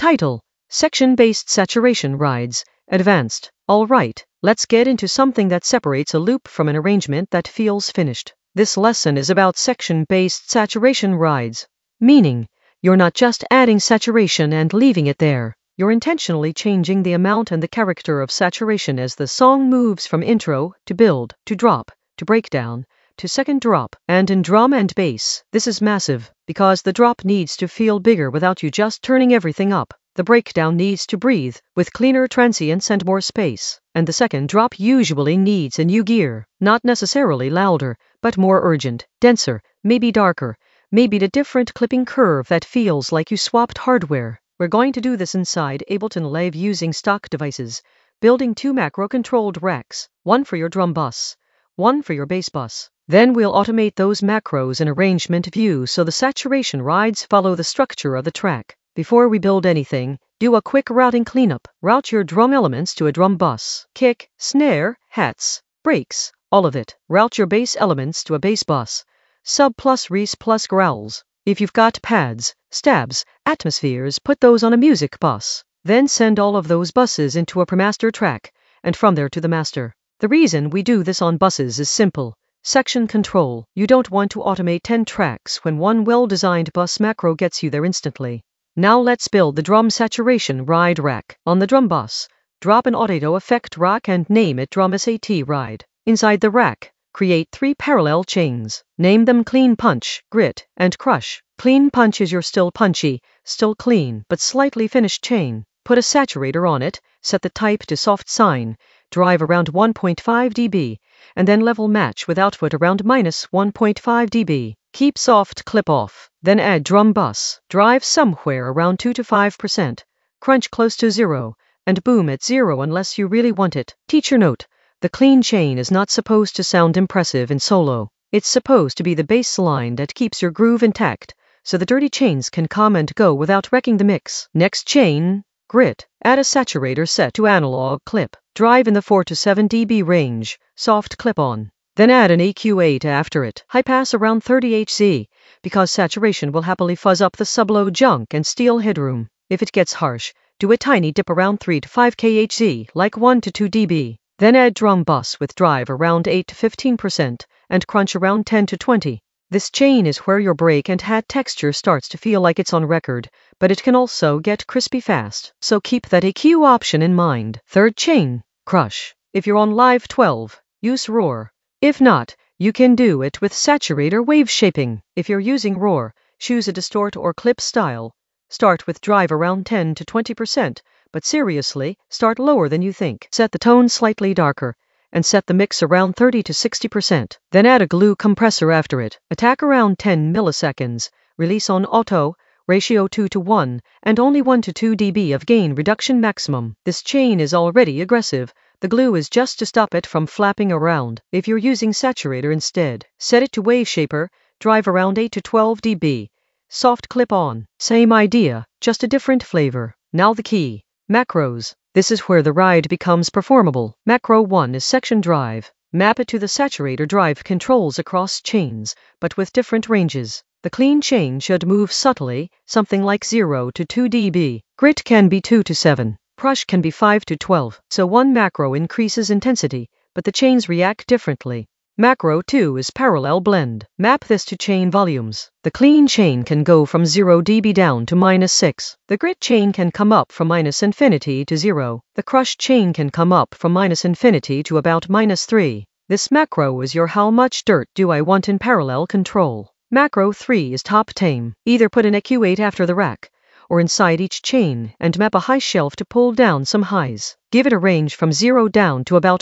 Title: Section-Based Saturation Rides, Advanced. Alright, let's get into something that separates a loop from an arrangement that feels finished. This lesson is about section-based saturation rides. Meaning, you're not just adding saturation and leaving it there. You're intentionally changing the amount and the character of saturation as the song moves from intro to build, to drop, to breakdown, to second drop, and in drum and bass, this is massive, because the drop needs to feel bigger without you just turning everything up. The breakdown needs to breathe, with cleaner transients and more space, and the second drop usually needs a new gear, not necessarily louder, but more urgent, denser, maybe darker, maybe a different clipping curve that feels like you swapped hardware. We're going to do this inside Ableton Live using stock devices, building 2 macro-controlled racks, one for your drum bus, one for your bass bus. Then we'll automate those macros in arrangement view so the saturation rides follow the structure of the track. Before we build anything, do a quick routing cleanup. Route your drum elements to a drum bus. Kick, snare, hats, breaks, all of it. Route your bass elements to a bass bus. Sub plus res plus growls. If you've got pads, stabs, atmospheres, put those on a music bus. Then send all of those buses into a premaster track, and from there to the master. The reason we do this on buses is simple. Section control. You don't want to automate 10 tracks when one well-designed bus macro gets you there instantly. Now let's build the drum saturation ride rack. On the drum bus, drop an audio effect rack and name it drum SAT ride. Inside the rack, create 3 parallel chains. Name them clean punch, grit, and crush. Clean punch is your still punchy, still clean, but slightly finished chain. Put a saturator on it, set the type to soft sine, drive around 1.5 dB, and then level match with output around -1.5 dB. Keep soft clip off. Then add drum bus. Drive somewhere around 2 to 5%. Crunch close to 0, and boom at 0 unless you really want it. Teacher note: the clean chain is not supposed to sound impressive in solo. It's supposed to be the bass line that keeps your groove intact, so the dirty chains can come and go without wrecking the mix. Next chain, grit. Add a saturator set to analog clip. Drive in the 4 to 7 dB range. Soft clip on. Then add an EQ8 after it. High pass around 30 Hz, because saturation will happily fuzz up the sublow junk and steal headroom. If it gets harsh, do a tiny dip around 3 to 5 kHz, like 1 to 2 dB. Then add drum bus with drive around 8 to 15% and crunch around 10 to 20. This chain is where your break and hat texture starts to feel like it's on record, but it can also get crispy fast, so keep that EQ option in mind. Third chain, crush. If you're on Live 12, use Roar. If not, you can do it with saturator wave shaping. If you're using Roar, choose a distort or clip style. Start with drive around 10 to 20%, but seriously, start lower than you think. Set the tone slightly darker, and set the mix around 30 to 60%. Then add a glue compressor after it. Attack around 10 milliseconds. Release on auto, ratio 2 to 1, and only 1 to 2 dB of gain reduction maximum. This chain is already aggressive. The glue is just to stop it from flapping around. If you're using saturator instead, set it to wave shaper, drive around 8 to 12 dB. Soft clip on. Same idea, just a different flavor. Now the key. Macros. This is where the ride becomes performable. Macro 1 is section drive. Map it to the saturator drive controls across chains, but with different ranges. The clean chain should move subtly, something like 0 to 2 dB. Grit can be 2 to 7. Crush can be 5 to 12. So one macro increases intensity, but the chains react differently. Macro 2 is parallel blend. Map this to chain volumes. The clean chain can go from 0 dB down to -6. The grit chain can come up from -infinity to 0. The crush chain can come up from -infinity to about -3. This macro is your how much dirt do I want in parallel control. Macro 3 is top tame. Either put an EQ8 after the rack, or inside each chain, and map a high shelf to pull down some highs. Give it a range from 0 down to about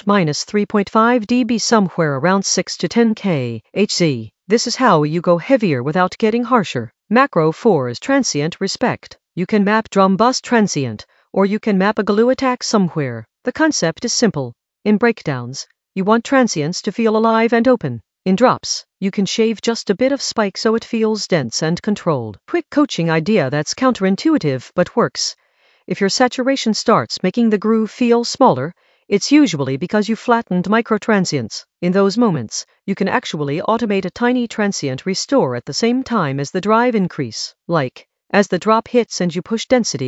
-3.5 dB, somewhere around 6 to 10 kHz. This is how you go heavier without getting harsher. Macro 4 is transient respect. You can map drum bus transient, or you can map a glue attack somewhere. The concept is simple. In breakdowns, you want transients to feel alive and open. In drops, you can shave just a bit of spike so it feels dense and controlled. Quick coaching idea that's counterintuitive but works. If your saturation starts making the groove feel smaller, it's usually because you flattened microtransients. In those moments, you can actually automate a tiny transient restore at the same time as the drive increase. Like, as the drop hits and you push density,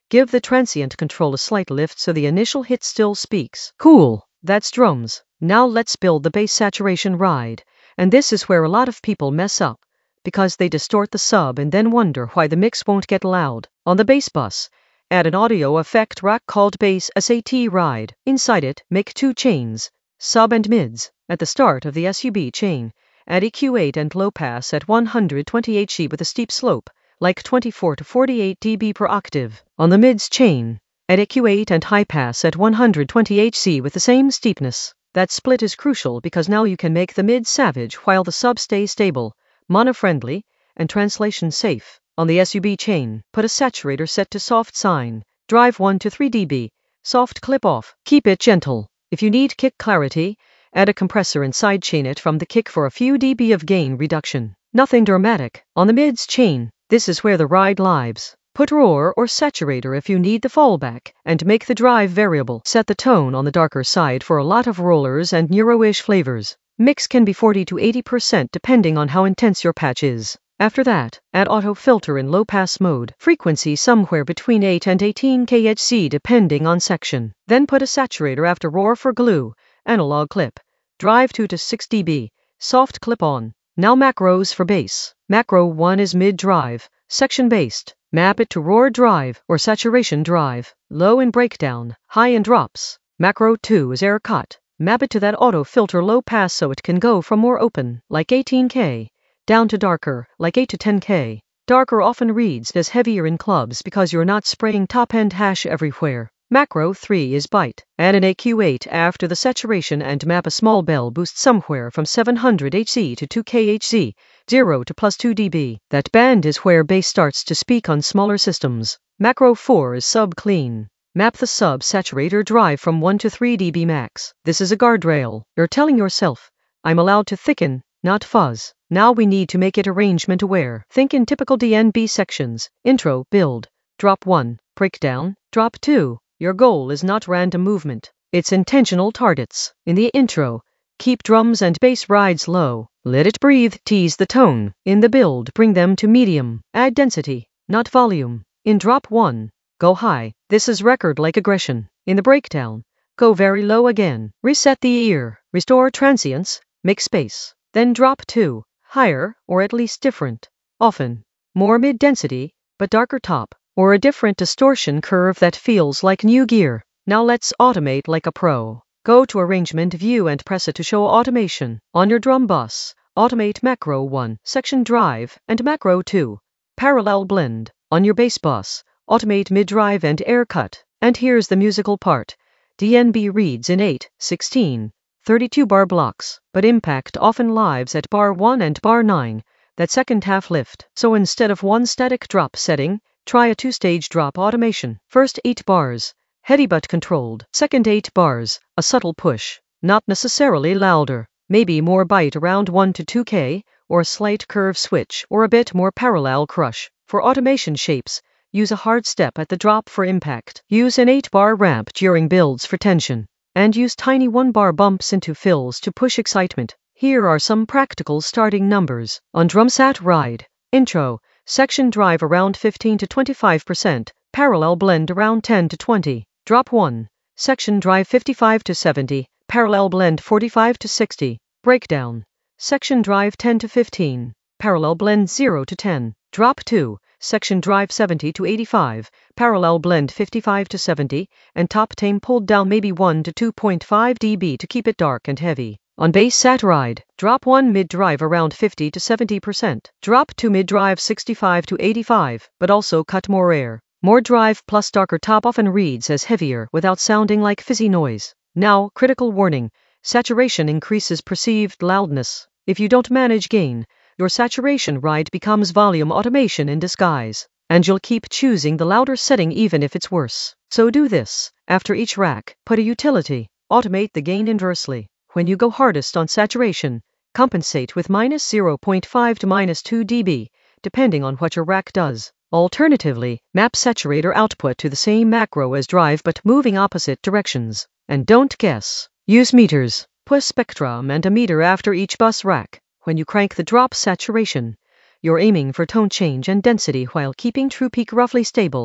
Give the transient control a slight lift so the initial hit still speaks. Cool, that's drums. Now let's build the bass saturation ride. And this is where a lot of people mess up, because they distort the sub and then wonder why the mix won't get loud. On the bass bus, add an audio effect rack called Bass SAT Ride. Inside it, make 2 chains, sub and mids. At the start of the SUB chain, add EQ8 and low pass at 120 Hz with a steep slope, like 24 to 48 dB per octave. On the mids chain, add EQ8 and high pass at 120 Hz with the same steepness. That split is crucial because now you can make the mid savage while the sub stays stable, mono-friendly, and translation safe. On the SUB chain, put a saturator set to soft sine, drive 1 to 3 dB, soft clip off, keep it gentle. If you need kick clarity, add a compressor and sidechain it from the kick for a few dB of gain reduction. Nothing dramatic. On the mids chain, this is where the ride lives. Put roar or saturator if you need the fallback, and make the drive variable. Set the tone on the darker side for a lot of rollers and neuro-ish flavors. Mix can be 40 to 80% depending on how intense your patch is. After that, add auto filter in low pass mode, frequency somewhere between 8 and 18 kHz depending on section. Then put a saturator after roar for glue, analog clip. Drive 2 to 6 dB, soft clip on. Now macros for bass. Macro 1 is mid drive, section based. Map it to roar drive or saturation drive, low in breakdown, high in drops. Macro 2 is air cut. Map it to that auto filter low pass so it can go from more open, like 18K, down to darker, like 8 to 10K. Darker often reads as heavier in clubs because you're not spraying top-end hash everywhere. Macro 3 is bite. Add an EQ8 after the saturation and map a small bell boost somewhere from 700 Hz to 2 kHz, 0 to plus 2 dB. That band is where bass starts to speak on smaller systems. Macro 4 is sub clean. Map the sub saturator drive from 1 to 3 dB max. This is a guardrail. You're telling yourself, I'm allowed to thicken, not fuzz. Now we need to make it arrangement aware. Think in typical DNB sections. Intro, build, drop 1, breakdown, drop 2. Your goal is not random movement. It's intentional targets. In the intro, keep drums and bass rides low. Let it breathe, tease the tone. In the build, bring them to medium. Add density, not volume. In drop 1, go high. This is record-like aggression. In the breakdown, go very low again. Reset the ear. Restore transience. Make space. Then drop 2, higher, or at least different. Often, more mid-density, but darker top. Or a different distortion curve that feels like new gear. Now let's automate like a pro. Go to Arrangement View and press it to show automation. On your drum bus, automate Macro 1, section drive, and Macro 2, parallel blend. On your bass bus, automate mid-drive and air cut. And here's the musical part. DNB reads in 8, 16, 32 bar blocks, but impact often lives at bar 1 and bar 9, that second half lift. So instead of one static drop setting, try a 2-stage drop automation. First 8 bars, heady but controlled. Second 8 bars, a subtle push, not necessarily louder. Maybe more bite around 1 to 2K, or a slight curve switch, or a bit more parallel crush. For automation shapes, use a hard step at the drop for impact. Use an 8-bar ramp during builds for tension. And use tiny 1-bar bumps into fills to push excitement. Here are some practical starting numbers. On drum sat ride, intro, section drive around 15 to 25%, parallel blend around 10 to 20. Drop 1, section drive 55 to 70, parallel blend 45 to 60. Breakdown, section drive 10 to 15, parallel blend 0 to 10. Drop 2, section drive 70 to 85, parallel blend 55 to 70, and top tame pulled down maybe 1 to 2.5 dB to keep it dark and heavy. On bass sat ride, drop 1 mid-drive around 50 to 70%, drop 2 mid-drive 65 to 85, but also cut more air. More drive plus darker top often reads as heavier without sounding like fizzy noise. Now, critical warning, saturation increases perceived loudness. If you don't manage gain, your saturation ride becomes volume automation in disguise, and you'll keep choosing the louder setting even if it's worse. So do this. After each rack, put a utility. Automate the gain inversely. When you go hardest on saturation, compensate with minus 0.5 to minus 2 dB, depending on what your rack does. Alternatively, map saturator output to the same macro as drive but moving opposite directions. And don't guess. Use meters. Put a spectrum and a meter after each bus rack. When you crank the drop saturation, you're aiming for tone change and density while keeping true peak roughly stable.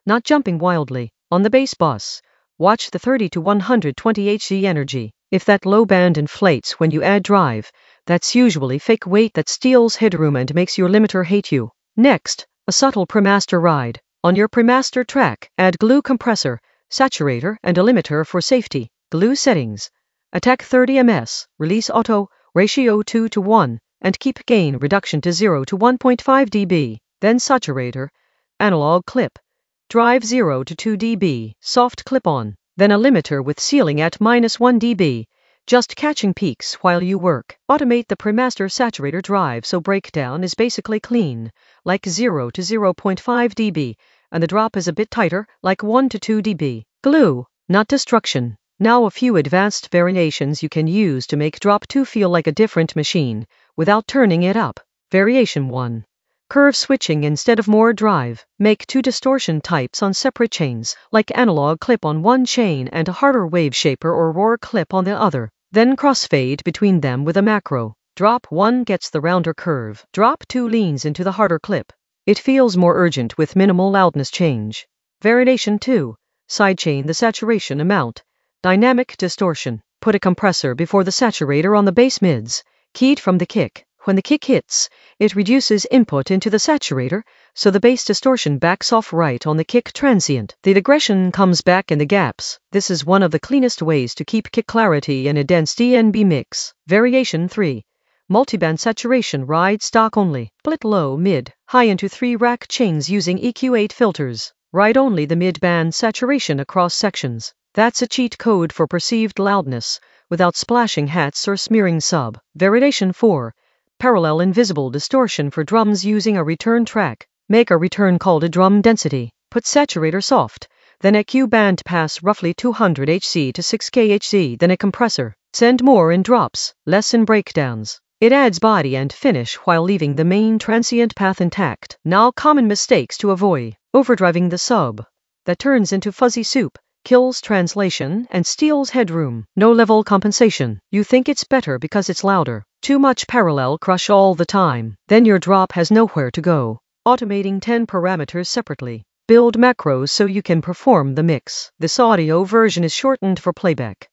not jumping wildly. On the bass bus, watch the 30 to 120 Hz energy. If that low band inflates when you add drive, that's usually fake weight that steals headroom and makes your limiter hate you. Next, a subtle premaster ride. On your premaster track, add glue compressor, saturator, and a limiter for safety. Glue settings. Attack 30 ms, release auto, ratio 2 to 1, and keep gain reduction to 0 to 1.5 dB. Then saturator, analog clip. Drive 0 to 2 dB, soft clip-on. Then a limiter with ceiling at -1 dB, just catching peaks while you work. Automate the premaster saturator drive so breakdown is basically clean, like 0 to 0.5 dB, and the drop is a bit tighter, like 1 to 2 dB. Glue, not destruction. Now a few advanced variations you can use to make drop 2 feel like a different machine, without turning it up. Variation 1. Curve switching instead of more drive. Make 2 distortion types on separate chains, like analog clip on one chain and a harder wave shaper or roar clip on the other. Then crossfade between them with a macro. Drop 1 gets the rounder curve. Drop 2 leans into the harder clip. It feels more urgent with minimal loudness change. Variation 2. Sidechain the saturation amount. Dynamic distortion. Put a compressor before the saturator on the bass mids, keyed from the kick. When the kick hits, it reduces input into the saturator, so the bass distortion backs off right on the kick transient. The digression comes back in the gaps. This is one of the cleanest ways to keep kick clarity in a dense DnB mix. Variation 3. Multiband saturation ride stock only. Split low, mid, high into 3 rack chains using EQ8 filters. Ride only the mid-band saturation across sections. That's a cheat code for perceived loudness, without splashing hats or smearing sub. Variation 4. Parallel invisible distortion for drums using a return track. Make a return called a drum density. Put saturator soft, then EQ band pass roughly 200 Hz to 6K Hz, then a compressor. Send more in drops, less in breakdowns. It adds body and finish while leaving the main transient path intact. Now common mistakes to avoid. Overdriving the sub. That turns into fuzzy soup, kills translation, and steals headroom. No level compensation. You think it's better because it's louder. Too much parallel crush all the time. Then your drop has nowhere to go. Automating 10 parameters separately. Build macros so you can perform the mix. This audio version is shortened for playback.